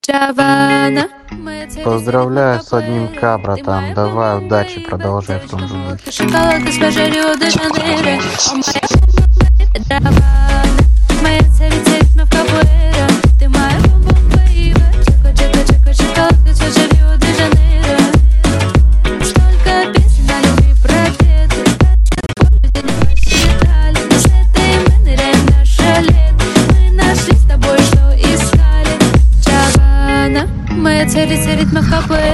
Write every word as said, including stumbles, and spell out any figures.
Поздравляю с одним ка, братан. Давай, удачи, продолжай в том же духе. Шоколад из кожи Рио-де-Жанейро. Моя цель ритм в капуэйра. Ты моя бомба, бейба. Чака, чака, чака, шоколад из кожи Рио-де-Жанейро. Столько песен о любви пропеты. Ты не посчитали. Мы с этой мы ныряем в наше лето. Мы нашли с тобой, что искали. Чавана. Моя цель ритм в капуэйра.